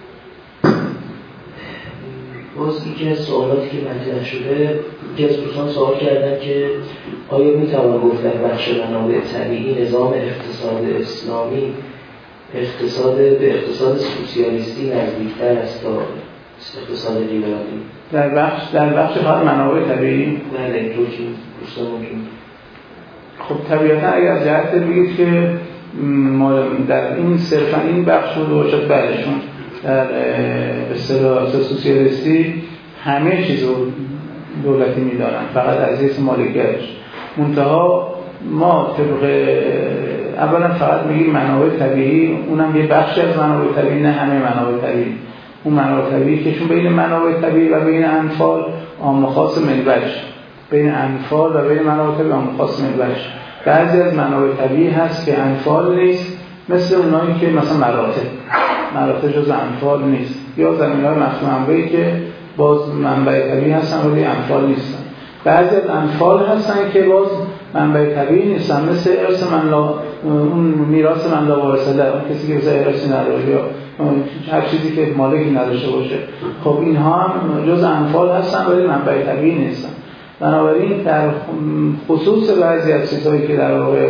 باز یکی از سوالاتی که مطرح شده، یکی از دوستان سوال کردن که آیا میتوان گفت در بخش منابع طبیعی نظام اقتصاد اسلامی اقتصاد به اقتصاد سوسیالیستی نزدیکتر است تا اقتصاد لیبرالی؟ در بخش در بخش خاص منابع طبیعی بله اینطور که دوستان ممکن. خب طبیعتا اگر از جهت بگید که در این صرفا این بخش بود باشد بلشون در به اصطلاح سوسیالیستی همه چیز رو دولتی میدارن، فقط از حیث مالکیتش. منتها ما طبق اولا فقط میگیم منابع طبیعی، اونم یه بخشی از منابع طبیعی، نه همه منابع طبیعی. اون منابع طبیعی که چون بین منابع طبیعی و بین انفال عام و خاص منبعش، بین انفال و بین منابع طبیعی عام و خاص منبعش. بعضی از منابع طبیعی هست که انفال نیست، مثل اونایی که مثلا مراتع مراتع جز انفال نیست، یا زمین‌های مخصوص منبعی که باز منبع طبیعی هستن ولی انفال نیستن. بعضی از انفال هستن که باز منبع طبیعی نیستن، مثل ارث من لا، اون میراث من لا وارثه، اون کسی که مثلا ارثی نداره یا هر چیزی که مالکی نداشته باشه. خب اینها هم جز انفال هستن ولی منبع طبیعی نیستن. بنابراین در خصوص بعضی از چیزهایی که در واقع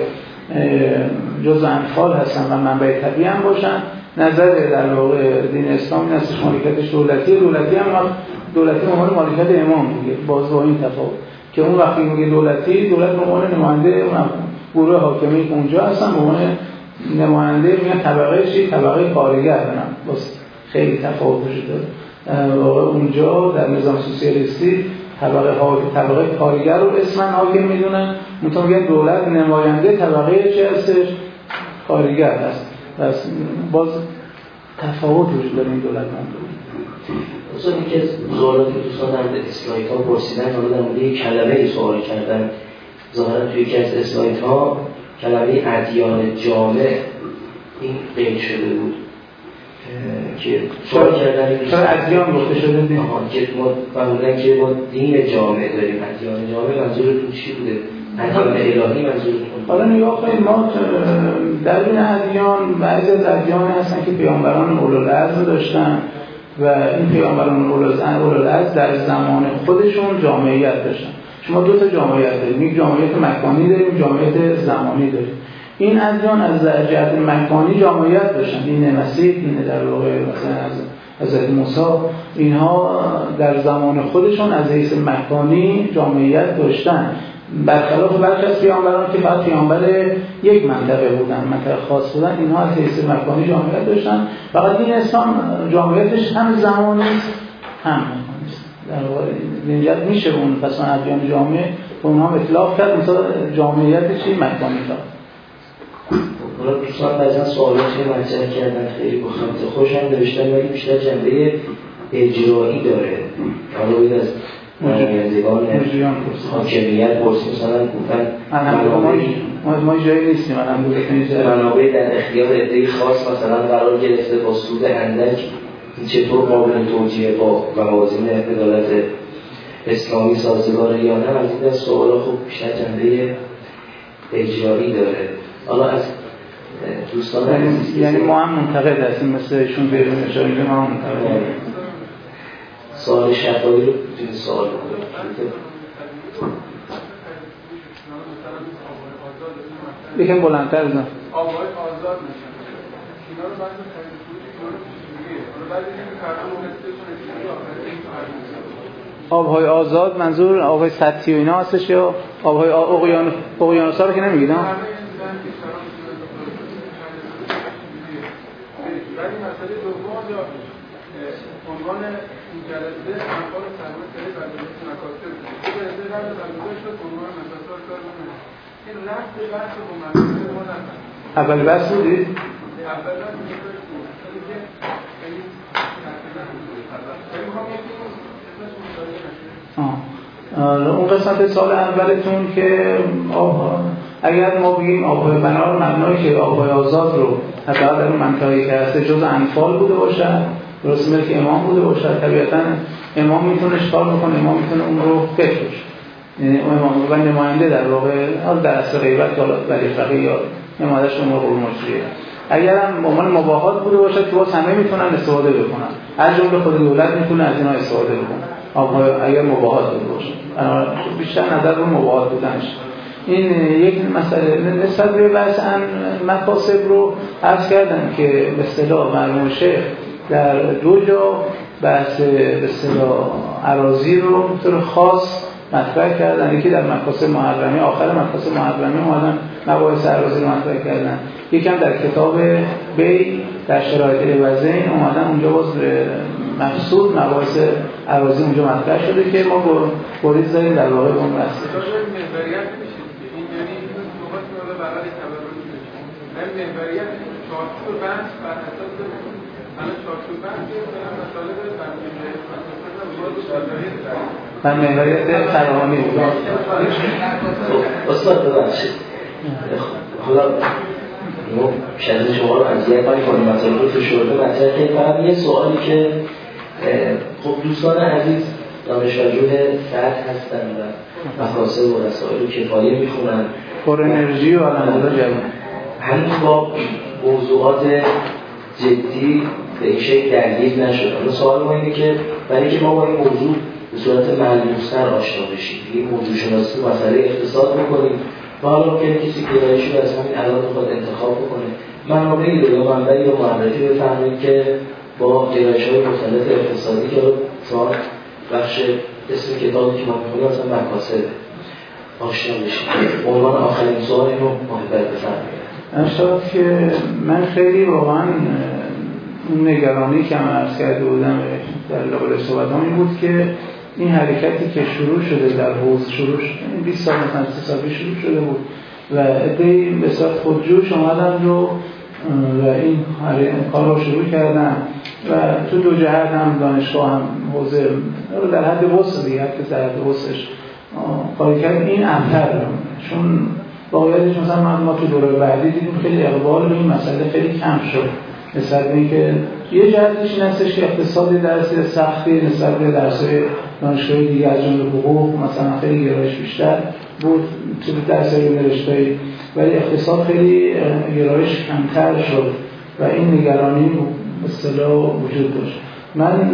جز انفال هستن و منبع طبیعی هم باشن، نظر در واقع دین اسلام این است که مالکیتش دولتی دولتی هم دولتی به عنوان مالکیت امام دیگه، باز با این تفاوت که اون وقتی میگه دولتی، دولت به عنوان نماینده اون گروه حاکمی اونجا هستن، به عنوان نماینده میگن طبقه چی؟ طبقه کارگر. نه باز خیلی تفاوت وجود داره. واقعا اونجا در نظام سوسیالیستی طبقه ها طبقه کارگر رو اسماً حاکم میدونن، منتها میگن دولت نماینده طبقه چه هستش؟ کارگر هست. بس باز تفاوت وجود داره این دولت مندوب. مثلا یکی از سوالاتی که دوستان در مورد اسلایت ها پرسیدن، حالا در مورد یک کلمه سوال کردن، ظاهرا توی یکی از اسلایت ها کلمه ادیان جامع این قید شده بود که سوال کردن چرا ادیان گفته شده دین؟ که ما فهمیدن که ما دین جامع داریم. ادیان جامع منظورتون چی بوده؟ ادیان الهی منظورتون؟ حالا نگاه کنید، ما در این ادیان بعضی از ادیان هستن که پیامبران اولوالعزم داشتن و این پیامبران اولوالعزم در زمان خودشون جامعیت داشتن. شما دو تا جامعیت داریم، یک جامعیت مکانی داریم، جامعیت زمانی داریم. این ادیان از جهت مکانی جامعیت داشتن، این مسیح، این در واقع مثلا از حضرت موسی، اینها در زمان خودشون از حیث مکانی جامعیت داشتن، برخلاف برخی از پیامبران که فقط پیامبر یک منطقه بودن، منطقه خاص بودن، اینها از حیث مکانی جامعیت داشتن. فقط این اسلام جامعیتش هم زمانی است هم مکانی است. در واقع اینجا میشه اون پس من ادیان جامعه به اونها اطلاق کرد، مثلا جامعیت چی مکانی تا حالا دوستان بعضا سوالاتی مطرح کردن، خیلی بخاطر خوشم نوشتن ولی بیشتر جنبه اجرایی داره. حالا باید از نمایندگان حاکمیت پرسیم، مثلا گفتن ما ما جایی نیستیم، منابع در اختیار عده‌ای خاص مثلا قرار گرفته با سود اندک، چطور قابل توجیه با موازین عدالت اسلامی سازگاره یا نه؟ از این دست سوالا خب بیشتر جنبه اجرایی داره. حالا از دوستان یعنی, یعنی ما هم منتقد هستیم مثل ایشون بیرون اشاره ما هم منتقد. سوال شفایی رو بتونید سوال بکنید. یکم بلندتر بزن. آبهای آزاد میشن اینا رو بعد خرید فروش اینا رو پیشگیریه، حالا بعد اینکه کارتون مستشون استفاده آبهای آزاد منظور آبهای سطحی و اینا هستش یا آبهای اقیانوس اقیانوس‌ها رو که نمیگید ها؟ ولی مسئله دوم یا عنوان این جلسه انفال سرمایه سری برداشت مکاسب بود. این جلسه قبل برداشت شد عنوان مکاسب کار کنه. این رفت بحث با مکاسب ما نکنه. اول بحث بودید؟ اول بحث بودید. ولی که یعنی تقریبا ولی میخوام یکی اسمش مطالعه نشه. اون قسمت سال اولتون که آب اگر ما بگیم آبهای بنار مبنایی که آبهای آزاد رو حداقل در اون منطقه‌ای که هست جز انفال بوده باشد، درست ملک امام بوده باشد، طبیعتاً امام میتونه چکار بکنه، امام میتونه اون رو بفروشه، یعنی امام و نماینده در واقع حالا در اصل غیبت حالا ولی فقیه یا نمایندش امور مجریه. اگر هم به عنوان مباحات بوده باشد که باز همه میتونن استفاده بکنن، از جمله خود دولت میتونه از اینا استفاده بکنه آبهای اگر مباحات بوده باشه. بیشتر نظر رو مباحات بودنش. این یک مسئله. نسبت به بحث مکاسب رو عرض کردم که به اصطلاح مرحوم شیخ در دو جا بحث به اصطلاح اراضی رو به طور خاص مطرح کردن. یکی در مکاسب محرمه، آخر مکاسب محرمه اومدن مباحث اراضی رو مطرح کردن. یکم در کتاب بی در شرایط عوضین اومدن اونجا باز مقصود مباحث اراضی اونجا مطرح شده که ما گریز داریم در واقع به اون رسیدیم. محوریت میشه این یعنی این صحبت رو برای تبرری میشه. من محوریت چارچوب بحث بر اساس حالا چارچوب بحث مثلا مطالب من محوریت فراهانی بود. استاد ببخشید خدا ما شاید شما رو اذیت نکنیم مطالب رو تو شورده مطرح کنیم. فقط یه سوالی که خب دوستان عزیز دانشجوی فتح هستن و مقاصد و رسائل و کفایه میخونن پر انرژی و الحمدلله جوان هنوز با موضوعات جدی به این شکل درگیر نشدن. سوال ما اینه که برای که ما با این موضوع به صورت ملموس‌تر آشنا بشیم، این موضوع شناسی مسئله اقتصاد بکنیم و حالا ممکنه کسی گرایشی رو از همین الان بخواد انتخاب بکنه منابعی رو یا منبعی رو معرفی بفهمیم که با گرایش‌های مختلف اقتصادی که شما بخش اسم کتابی که ما می‌خونیم مثلا مقاصد آشنا بشیم. عنوان آخرین سوال اینو محبت بفرمایید. انشاءالله که من خیلی واقعا اون نگرانی که من عرض کرده بودم در لابل صحبتام این بود که این حرکتی که شروع شده در حوض شروع شده این بیست سال مثلا سی سال پیش شروع شده بود و عده‌ای به صورت خودجوش اومدن رو و این کار رو شروع کردن و تو دو جهت هم دانشگاه هم حوزه در حد وسط دیگه که در حد وسطش کاری کرد این امتر چون واقعیتش مثلا ما تو دوره بعدی دیدیم خیلی اقبال به این مسئله خیلی کم شد نسبت به اینکه یه جهتش این هستش که اقتصادی درسی سختی نسبت به درس‌های دانشگاه دیگه از جمله حقوق مثلا خیلی گرایش بیشتر بود تو درس‌های رشته‌ای ولی اقتصاد خیلی گرایش کمتر شد و این نگرانی به اصطلاح وجود داشت. من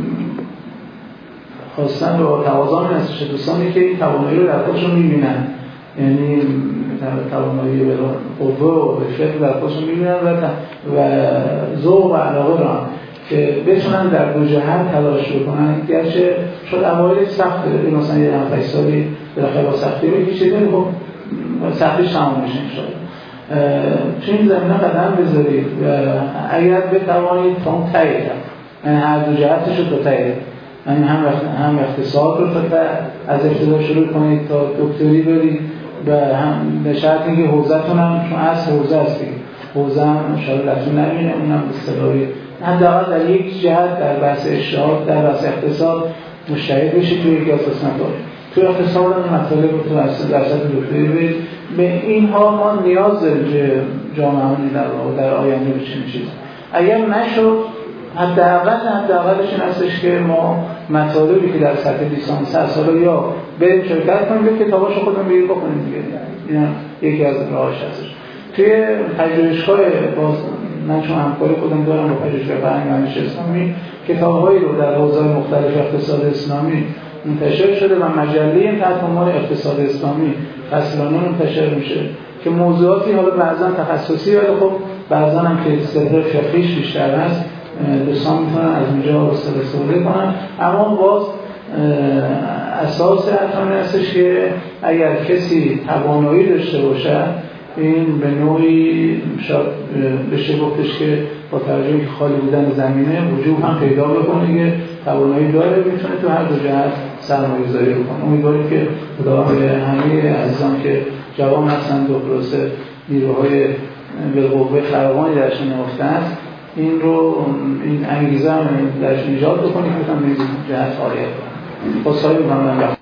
خواستم با توازن نسبت دوستانی که این توانایی رو در خودشون می‌بینن یعنی توانایی به قوه و فکر در خودشون می‌بینن و و ذوق و علاقه را که بتونن در دو جهت تلاش بکنن گرچه شد اوایل سخت داره مثلا یه هفت سالی بالاخره با سختی بکشید خب سختیش تمام میشه انشاءالله تو این زمینه قدم بذارید و اگر بتوانید تا اون تایی کرد یعنی هر دو جهتش رو تا تایی یعنی هم هم اقتصاد رو تا از ابتدا شروع کنید تا دکتری برید و هم به شرطی که حوزه‌تون هم چون اصل حوزه است دیگه حوزه هم انشاءالله لتون نمینه اونم به اصطلاحی حداقل در یک جهت در بحث اشتهاد در بحث اقتصاد مشتهد بشید توی یکی از قسمت‌ها توی اقتصاد هم مطالب رو تو درصد دکتری برید به اینها ما نیاز داریم که جامعه‌مون در واقع در آینده به چنین چیزی اگر نشد حداقل حداقلش این هستش که ما مطالبی که در سطح لیسانس هست حالا یا بریم شرکت کنیم یا کتاباشو خودمون بگیر بخونیم دیگه این یکی از راهاش هستش. توی پژوهش‌های باز من چون همکاری خودم دارم با پژوهشگاه فرهنگ و اندیشه اسلامی کتاب‌هایی رو در حوزه‌های مختلف اقتصاد اسلامی منتشر شده و مجله تحت عنوان اقتصاد اسلامی فصلانه منتشر میشه که موضوعاتی حالا بعضا تخصصی ولی خب بعضا هم که استدلال فقهیش بیشتر هست دوستان میتونن از اونجا استفاده کنن اما باز اساس حرفم هستش که اگر کسی توانایی داشته باشه این به نوعی شاید بشه گفتش که با توجه که خالی بودن زمینه وجوه هم پیدا بکنه که توانایی داره میتونه تو هر دو جهت سرمایه‌گذاری بکنه. امیدواریم که خدا به همه عزیزان که جوان هستن دو پروسه نیروهای بالقوه فراوانی درشون نهفته است این رو این انگیزه هم درش ایجاد بکنیم که بتونن به این جهت فعالیت کنن. خواستایی می‌کنم